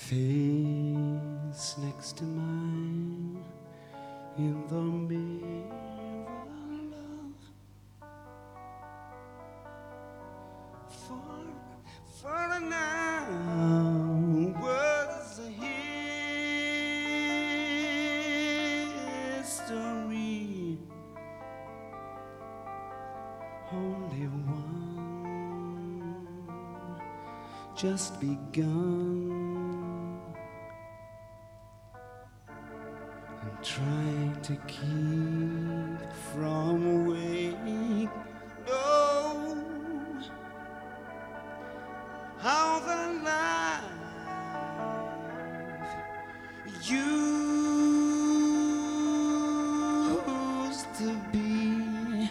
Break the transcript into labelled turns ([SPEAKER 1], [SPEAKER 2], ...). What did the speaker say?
[SPEAKER 1] face next to mine in the mirror, love. For now was a history, only one just begun. I'm trying to keep from wasting